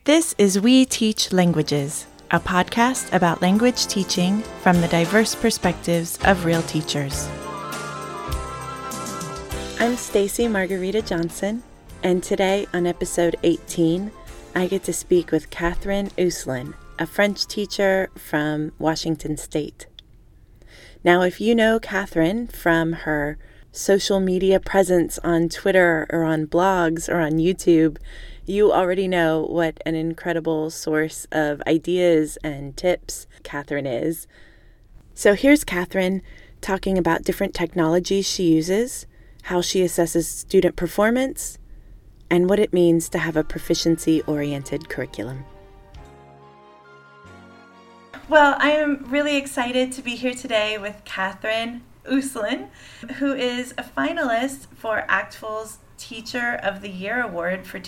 This is We Teach Languages, a podcast about language teaching from the diverse perspectives of real teachers. I'm Stacy Margarita Johnson, and today on episode 18, I get to speak with Catherine Uslan, a French teacher from Washington State. Now, if you know Catherine from her social media presence on Twitter or on blogs or on YouTube, you already know what an incredible source of ideas and tips Catherine is. So here's Catherine talking about different technologies she uses, how she assesses student performance, and what it means to have a proficiency-oriented curriculum. Well, I am really excited to be here today with Catherine Uslan, who is a finalist for ACTFL's Teacher of the Year Award for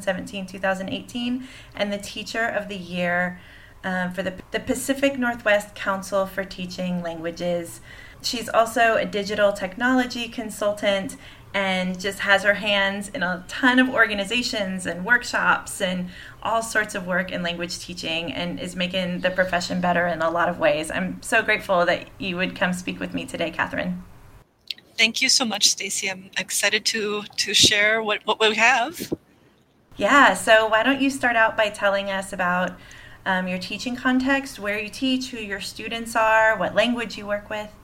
2017-2018 and the Teacher of the Year for the Pacific Northwest Council for Teaching Languages. She's also a digital technology consultant and just has her hands in a ton of organizations and workshops and all sorts of work in language teaching and is making the profession better in a lot of ways. I'm so grateful that you would come speak with me today, Catherine. Thank you so much, Stacy. I'm excited to share what we have. Yeah, so why don't you start out by telling us about your teaching context, where you teach, who your students are, what language you work with?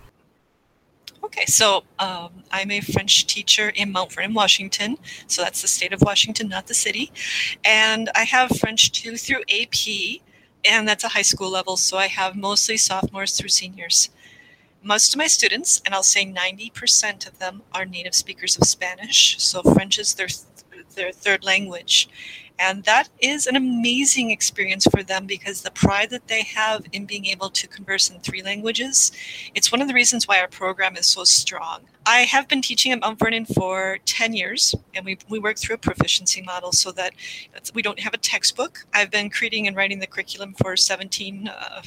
Okay, so I'm a French teacher in Mount Vernon, Washington. So that's the state of Washington, not the city. And I have French 2 through AP, and that's a high school level. So I have mostly sophomores through seniors. Most of my students, and I'll say 90% of them, are native speakers of Spanish. So French is their third language. And that is an amazing experience for them because the pride that they have in being able to converse in 3 languages, it's one of the reasons why our program is so strong. I have been teaching at Mount Vernon for 10 years, and we work through a proficiency model so that we don't have a textbook. I've been creating and writing the curriculum for 17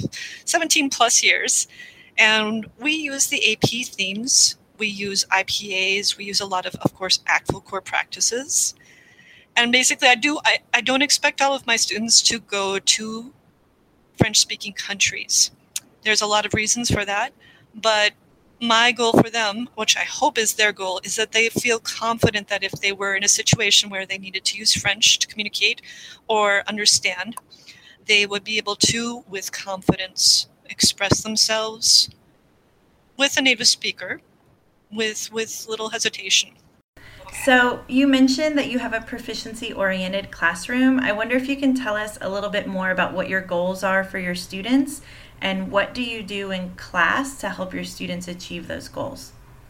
plus years. And we use the AP themes, we use IPAs, we use a lot of course, ACTFL core practices. And basically, I don't expect all of my students to go to French-speaking countries. There's a lot of reasons for that, but my goal for them, which I hope is their goal, is that they feel confident that if they were in a situation where they needed to use French to communicate or understand, they would be able to, with confidence, express themselves with a native speaker with little hesitation. So you mentioned that you have a proficiency-oriented classroom. I wonder if you can tell us a little bit more about what your goals are for your students and what do you do in class to help your students achieve those goals?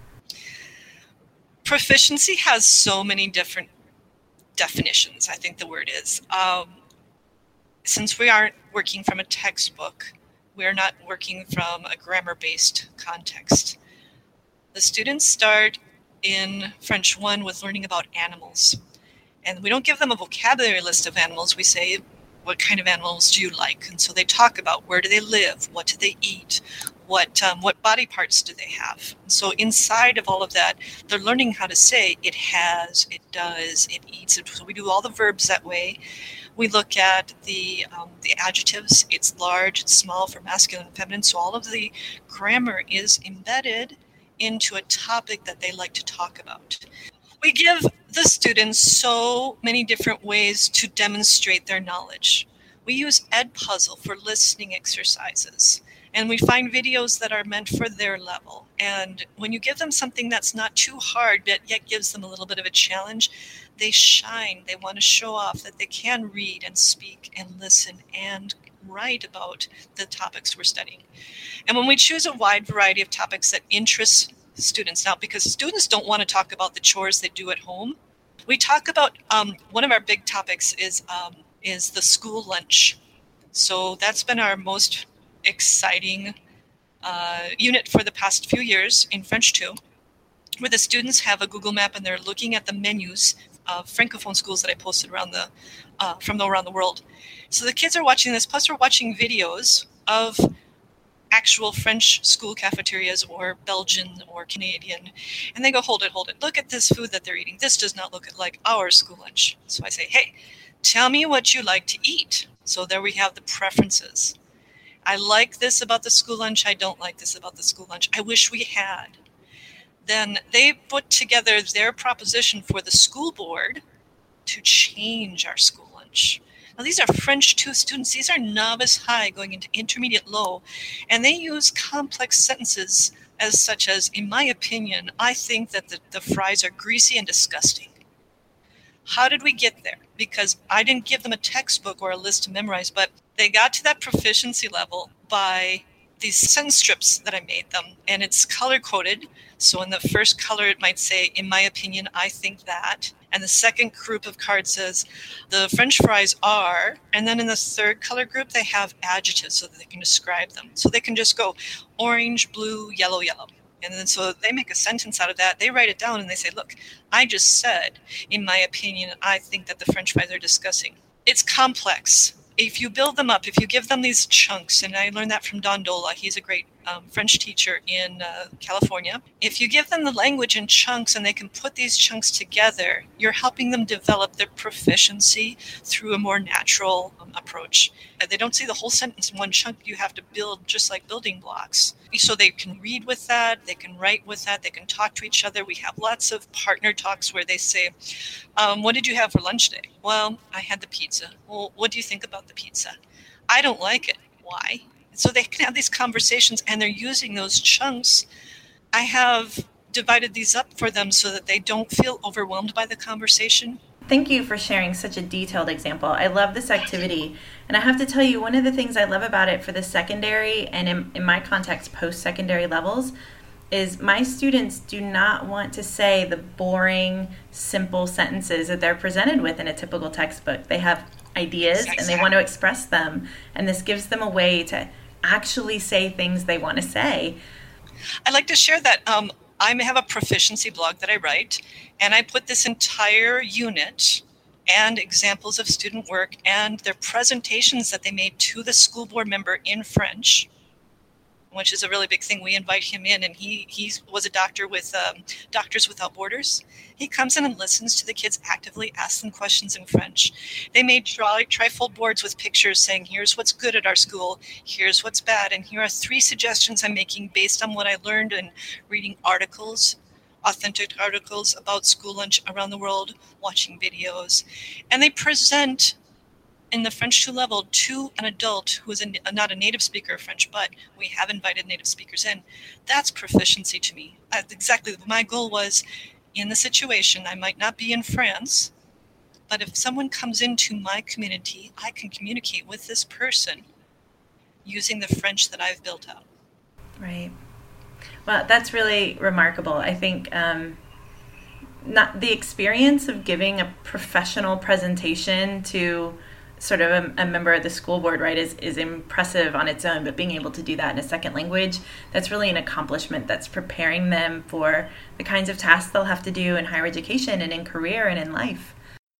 Proficiency has so many different definitions, I think the word is. Since we aren't working from a textbook, we're not working from a grammar-based context. The students start in French 1 with learning about animals. And we don't give them a vocabulary list of animals. We say, what kind of animals do you like? And so they talk about where do they live? What do they eat? What body parts do they have? And so inside of all of that, they're learning how to say it has, it does, it eats. So we do all the verbs that way. We look at the adjectives. It's large, it's small for masculine and feminine. So all of the grammar is embedded into a topic that they like to talk about. We give the students so many different ways to demonstrate their knowledge. We use Edpuzzle for listening exercises, and we find videos that are meant for their level. And when you give them something that's not too hard, but yet gives them a little bit of a challenge, they shine. They want to show off that they can read and speak and listen and write about the topics we're studying. And when we choose a wide variety of topics that interest students now, because students don't want to talk about the chores they do at home, we talk about one of our big topics is the school lunch. So that's been our most exciting unit for the past few years in French 2, where the students have a Google map and they're looking at the menus of Francophone schools that I posted around from around the world. So the kids are watching this, plus we're watching videos of actual French school cafeterias or Belgian or Canadian. And they go, hold it. Look at this food that they're eating. This does not look like our school lunch. So I say, hey, Tell me what you like to eat. So there we have the preferences. I like this about the school lunch. I don't like this about the school lunch. I wish we had. Then they put together their proposition for the school board to change our school lunch. Now, these are French 2 students. These are novice high going into intermediate low, and they use complex sentences as such as, in my opinion, I think that the fries are greasy and disgusting. How did we get there? Because I didn't give them a textbook or a list to memorize, but they got to that proficiency level by these sentence strips that I made them, and it's color coded. So in the first color, it might say, in my opinion, I think that. And the second group of cards says, the French fries are. And then in the third color group, they have adjectives so that they can describe them. So they can just go orange, blue, yellow, yellow. And then so they make a sentence out of that. They write it down and they say, look, I just said, in my opinion, I think that the French fries are disgusting. It's complex. If you build them up, if you give them these chunks, and I learned that from Don Dola, he's a great French teacher in California. If you give them the language in chunks and they can put these chunks together, you're helping them develop their proficiency through a more natural approach. They don't see the whole sentence in one chunk. You have to build just like building blocks. So they can read with that, they can write with that, they can talk to each other. We have lots of partner talks where they say, what did you have for lunch today? Well, I had the pizza. Well, what do you think about the pizza? I don't like it. Why? So they can have these conversations and they're using those chunks. I have divided these up for them so that they don't feel overwhelmed by the conversation. Thank you for sharing such a detailed example. I love this activity. And I have to tell you, one of the things I love about it for the secondary and in my context, post-secondary levels, is my students do not want to say the boring, simple sentences that they're presented with in a typical textbook. They have ideas and they want to express them. And this gives them a way to actually say things they want to say. I'd like to share that I have a proficiency blog that I write, and I put this entire unit and examples of student work and their presentations that they made to the school board member in French, which is a really big thing. We invite him in, and he was a doctor with Doctors Without Borders. He comes in and listens to the kids actively, asks them questions in French. They made trifold boards with pictures saying, here's what's good at our school, here's what's bad, and here are 3 suggestions I'm making based on what I learned in reading articles, authentic articles about school lunch around the world, watching videos. And they present in the French 2 level to an adult who is not a native speaker of French, but we have invited native speakers in. That's proficiency to me. Exactly. My goal was, in the situation, I might not be in France, but if someone comes into my community, I can communicate with this person using the French that I've built out. Right. Well, that's really remarkable. I think not the experience of giving a professional presentation to sort of a member of the school board, right, is impressive on its own, but being able to do that in a second language, that's really an accomplishment that's preparing them for the kinds of tasks they'll have to do in higher education and in career and in life.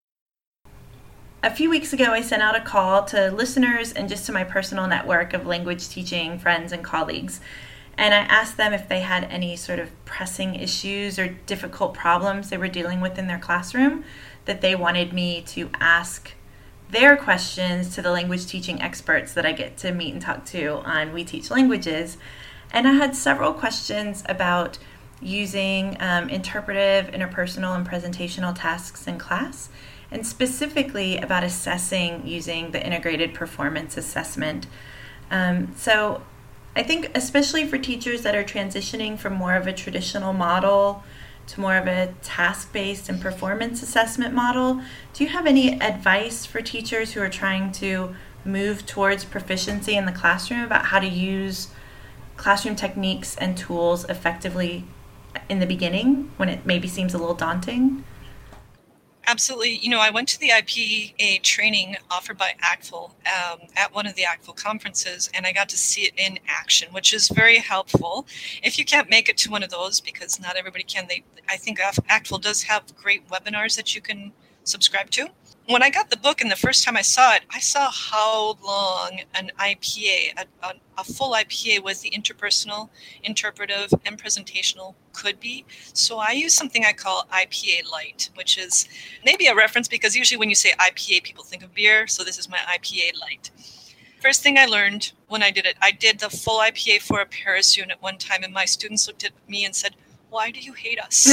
A few weeks ago, I sent out a call to listeners and just to my personal network of language teaching friends and colleagues. And I asked them if they had any sort of pressing issues or difficult problems they were dealing with in their classroom that they wanted me to ask their questions to the language teaching experts that I get to meet and talk to on We Teach Languages. And I had several questions about using interpretive, interpersonal, and presentational tasks in class, and specifically about assessing using the integrated performance assessment. So I think especially for teachers that are transitioning from more of a traditional model to more of a task-based and performance assessment model, do you have any advice for teachers who are trying to move towards proficiency in the classroom about how to use classroom techniques and tools effectively in the beginning when it maybe seems a little daunting? Absolutely. I went to the IPA training offered by ACTFL at one of the ACTFL conferences, and I got to see it in action, which is very helpful. If you can't make it to one of those, because not everybody can, I think ACTFL does have great webinars that you can subscribe to. when I got the book and the first time I saw it, I saw how long an IPA, a full IPA was the interpersonal, interpretive, and presentational could be. So I use something I call IPA Light, which is maybe a reference because usually when you say IPA, people think of beer. So this is my IPA Light. First thing I learned when I did it, I did the full IPA for a Paris unit one time, and my students looked at me and said, "Why do you hate us?"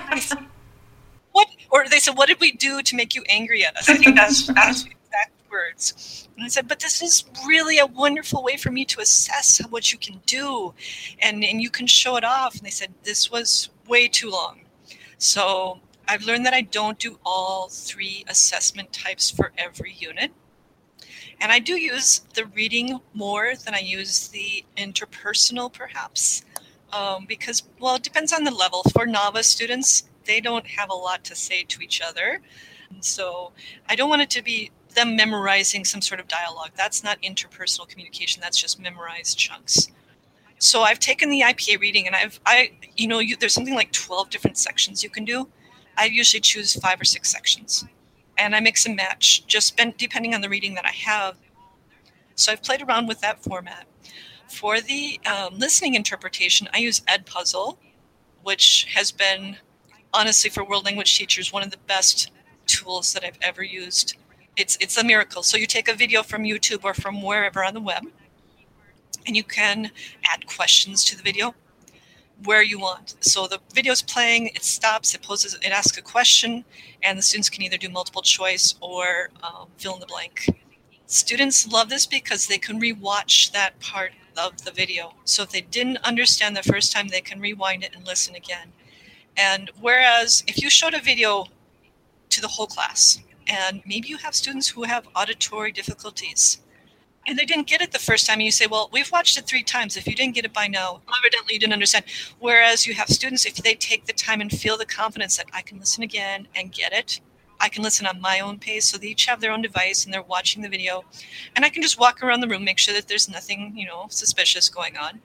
What? Or they said, "What did we do to make you angry at us?" I think that's the exact words. And I said, "But this is really a wonderful way for me to assess what you can do, and you can show it off." And they said, "This was way too long." So I've learned that I don't do all 3 assessment types for every unit. And I do use the reading more than I use the interpersonal, perhaps, because, well, it depends on the level. For novice students, they don't have a lot to say to each other. So I don't want it to be them memorizing some sort of dialogue. That's not interpersonal communication. That's just memorized chunks. So I've taken the IPA reading, and there's something like 12 different sections you can do. I usually choose 5 or 6 sections. And I mix and match, just depending on the reading that I have. So I've played around with that format. For the listening interpretation, I use Edpuzzle, which has been, honestly, for world language teachers, one of the best tools that I've ever used. It's a miracle. So you take a video from YouTube or from wherever on the web, and you can add questions to the video where you want. So the video's playing, it stops, it asks a question, and the students can either do multiple choice or fill in the blank. Students love this because they can rewatch that part of the video. So if they didn't understand the first time, they can rewind it and listen again. And whereas if you showed a video to the whole class, and maybe you have students who have auditory difficulties, and they didn't get it the first time, and you say, "Well, we've watched it 3 times. If you didn't get it by now, evidently you didn't understand." Whereas you have students, if they take the time and feel the confidence that I can listen again and get it, I can listen on my own pace. So they each have their own device and they're watching the video, and I can just walk around the room, make sure that there's nothing, suspicious going on.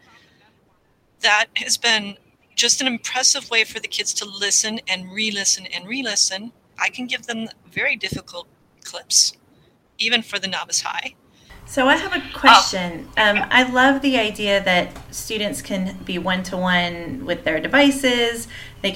That has been just an impressive way for the kids to listen and re-listen and re-listen. I can give them very difficult clips, even for the novice high. So I have a question. I love the idea that students can be one-to-one with their devices.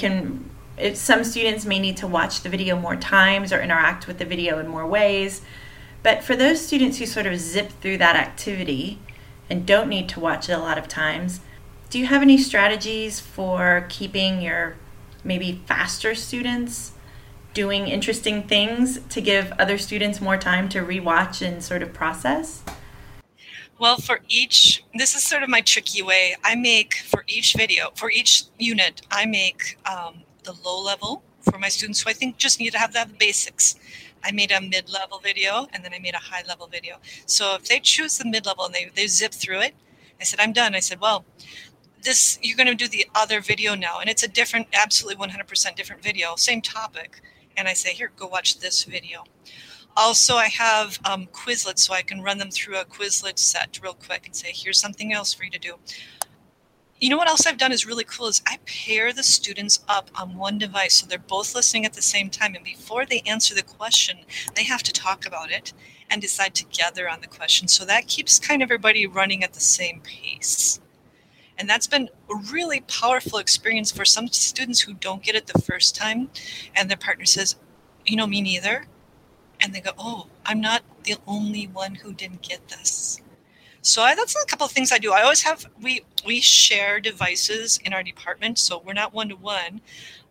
Some students may need to watch the video more times or interact with the video in more ways. But for those students who sort of zip through that activity and don't need to watch it a lot of times, do you have any strategies for keeping your maybe faster students doing interesting things to give other students more time to rewatch and sort of process? Well, this is sort of my tricky way. I make for each unit, I make the low level for my students who I think just need to have the basics. I made a mid-level video, and then I made a high-level video. So if they choose the mid-level and they zip through it, I said, "I'm done." I said, "Well, you're going to do the other video now." And it's a different, absolutely 100% different video, same topic. And I say, "Here, go watch this video." Also, I have Quizlets, so I can run them through a Quizlet set real quick and say, "Here's something else for you to do." You know what else I've done is really cool is I pair the students up on one device so they're both listening at the same time. And before they answer the question, they have to talk about it and decide together on the question. So that keeps kind of everybody running at the same pace. And that's been a really powerful experience for some students who don't get it the first time. And their partner says, "Me neither." And they go, "Oh, I'm not the only one who didn't get this." So that's a couple of things I do. I always have, we share devices in our department, so we're not one-to-one.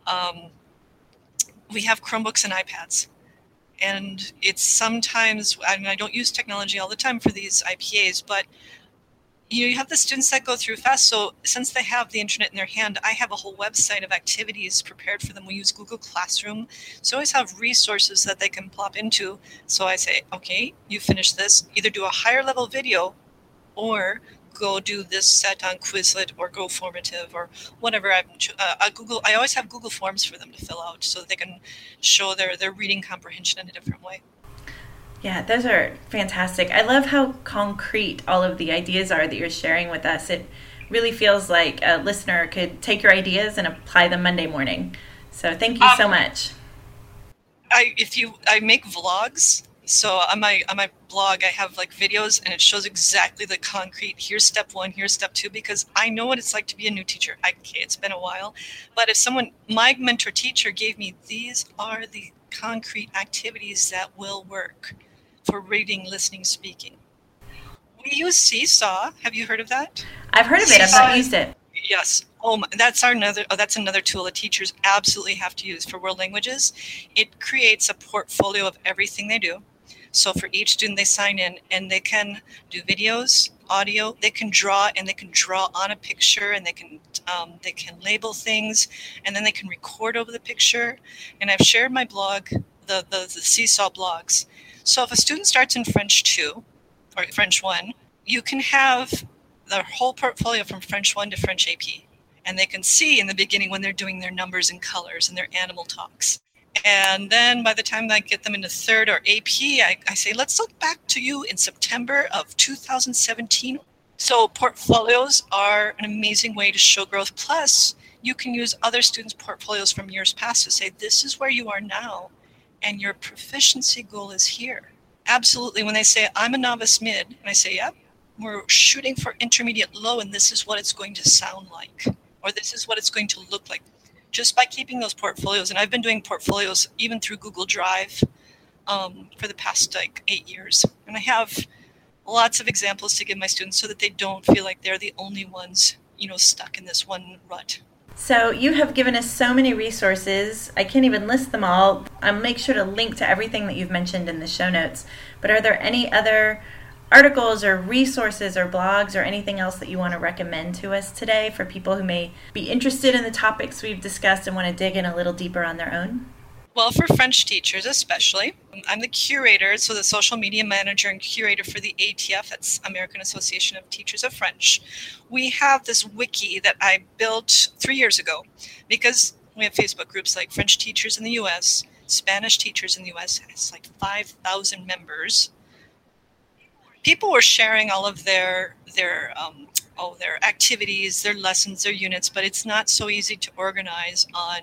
We have Chromebooks and iPads. And it's sometimes, I don't use technology all the time for these IPAs, but you have the students that go through fast. So since they have the internet in their hand, I have a whole website of activities prepared for them. We use Google Classroom. So I always have resources that they can plop into. So I say, "Okay, you finish this, either do a higher level video or go do this set on Quizlet or Go Formative or whatever." I always have Google Forms for them to fill out so that they can show their reading comprehension in a different way. Yeah, those are fantastic. I love how concrete all of the ideas are that you're sharing with us. It really feels like a listener could take your ideas and apply them Monday morning. So thank you so much. I make vlogs. So on my blog, I have like videos, and it shows exactly the concrete. Here's step one. Here's step two. Because I know what it's like to be a new teacher. Okay, it's been a while, but if my mentor teacher gave me, these are the concrete activities that will work for reading, listening, speaking. We use Seesaw. Have you heard of that? I've heard of it. I've not used it. Yes. That's another tool that teachers absolutely have to use for world languages. It creates a portfolio of everything they do. So for each student, they sign in, and they can do videos, audio. They can draw, and they can draw on a picture, and they can label things, and then they can record over the picture. And I've shared my blog, the Seesaw blogs. So if a student starts in French 2 or French 1, you can have the whole portfolio from French 1 to French AP. And they can see in the beginning when they're doing their numbers and colors and their animal talks. And then by the time I get them into third or AP, I say, let's look back to you in September of 2017. So portfolios are an amazing way to show growth. Plus, you can use other students' portfolios from years past to say, this is where you are now, and your proficiency goal is here. Absolutely. When they say, I'm a novice mid, and I say, yep, we're shooting for intermediate low, and this is what it's going to sound like, or this is what it's going to look like. Just by keeping those portfolios, and I've been doing portfolios even through Google Drive for the past 8 years. And I have lots of examples to give my students so that they don't feel like they're the only ones, stuck in this one rut. So you have given us so many resources. I can't even list them all. I'll make sure to link to everything that you've mentioned in the show notes. But are there any other articles or resources or blogs or anything else that you want to recommend to us today for people who may be interested in the topics we've discussed and want to dig in a little deeper on their own? Well, for French teachers especially, I'm the curator, so the social media manager and curator for the ATF, that's American Association of Teachers of French. We have this wiki that I built 3 years ago because we have Facebook groups like French teachers in the US, Spanish teachers in the US, it's like 5,000 members. People were sharing all of their activities, their lessons, their units, but it's not so easy to organize on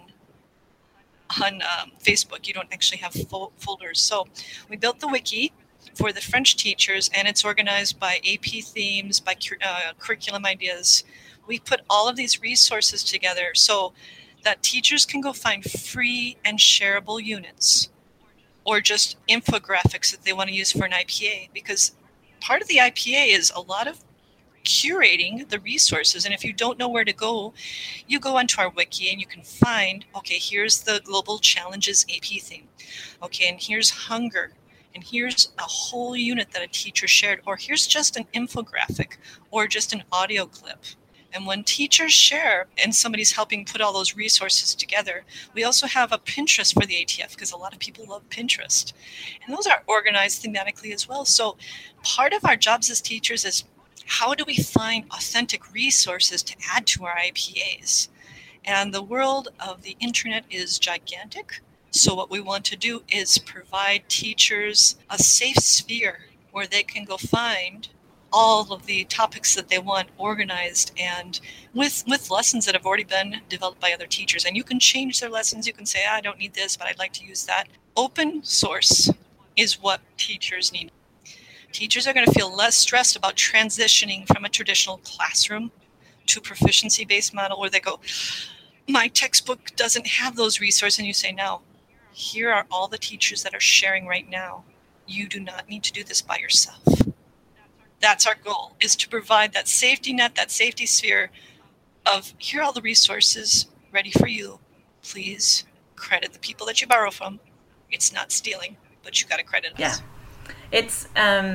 Facebook. You don't actually have folders. So we built the wiki for the French teachers, and it's organized by AP themes, by curriculum ideas. We put all of these resources together so that teachers can go find free and shareable units or just infographics that they want to use for an IPA, because part of the IPA is a lot of curating the resources. And if you don't know where to go, you go onto our wiki and you can find, okay, here's the Global Challenges AP theme. Okay, and here's hunger. And here's a whole unit that a teacher shared, or here's just an infographic or just an audio clip. And when teachers share and somebody's helping put all those resources together, we also have a Pinterest for the ATF because a lot of people love Pinterest. And those are organized thematically as well. So part of our jobs as teachers is, how do we find authentic resources to add to our IPAs? And the world of the internet is gigantic. So what we want to do is provide teachers a safe sphere where they can go find all of the topics that they want organized and with lessons that have already been developed by other teachers. And you can change their lessons. You can say, I don't need this, but I'd like to use that. Open source is what teachers need. Teachers are going to feel less stressed about transitioning from a traditional classroom to a proficiency-based model where they go, my textbook doesn't have those resources. And you say, no, here are all the teachers that are sharing right now. You do not need to do this by yourself. That's our goal, is to provide that safety net, that safety sphere of, here are all the resources ready for you. Please credit the people that you borrow from. It's not stealing, but you got to credit us. Yeah. It's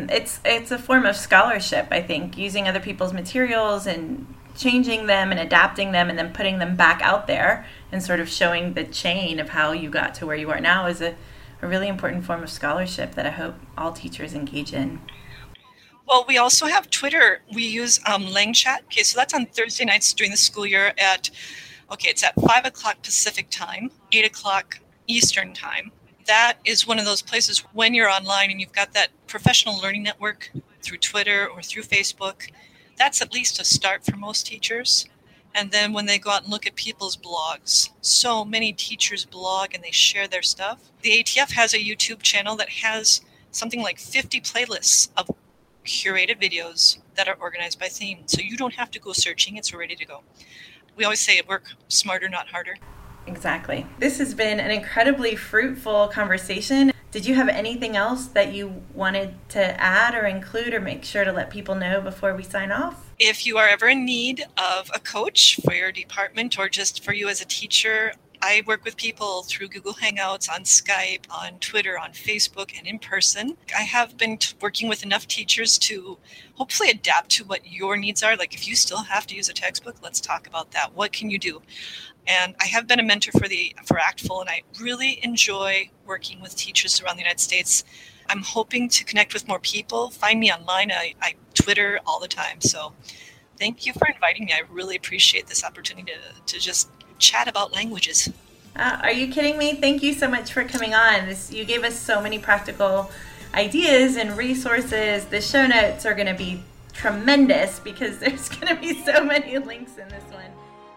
a form of scholarship, I think, using other people's materials and changing them and adapting them and then putting them back out there and sort of showing the chain of how you got to where you are now is a really important form of scholarship that I hope all teachers engage in. Well, we also have Twitter. We use LangChat. Okay, so that's on Thursday nights during the school year it's at 5 o'clock Pacific time, 8 o'clock Eastern time. That is one of those places when you're online and you've got that professional learning network through Twitter or through Facebook. That's at least a start for most teachers. And then when they go out and look at people's blogs, so many teachers blog and they share their stuff. The ATF has a YouTube channel that has something like 50 playlists of curated videos that are organized by theme. So you don't have to go searching, it's ready to go. We always say work smarter, not harder. Exactly. This has been an incredibly fruitful conversation. Did you have anything else that you wanted to add or include or make sure to let people know before we sign off? If you are ever in need of a coach for your department or just for you as a teacher, I work with people through Google Hangouts, on Skype, on Twitter, on Facebook, and in person. I have been working with enough teachers to hopefully adapt to what your needs are. Like if you still have to use a textbook, let's talk about that. What can you do? And I have been a mentor for ACTFL, and I really enjoy working with teachers around the United States. I'm hoping to connect with more people. Find me online. I Twitter all the time. So thank you for inviting me. I really appreciate this opportunity to just chat about languages. Are you kidding me? Thank you so much for coming on. You gave us so many practical ideas and resources. The show notes are going to be tremendous because there's going to be so many links in this one.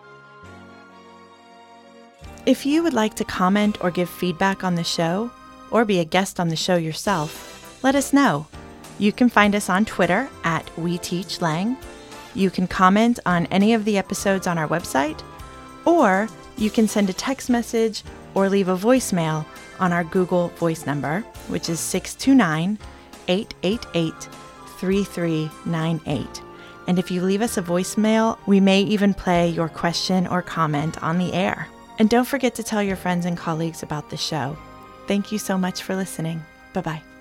If you would like to comment or give feedback on the show, or be a guest on the show yourself, let us know. You can find us on Twitter at WeTeachLang. You can comment on any of the episodes on our website, or you can send a text message or leave a voicemail on our Google Voice number, which is 629-888-3398. And if you leave us a voicemail, we may even play your question or comment on the air. And don't forget to tell your friends and colleagues about the show. Thank you so much for listening. Bye-bye.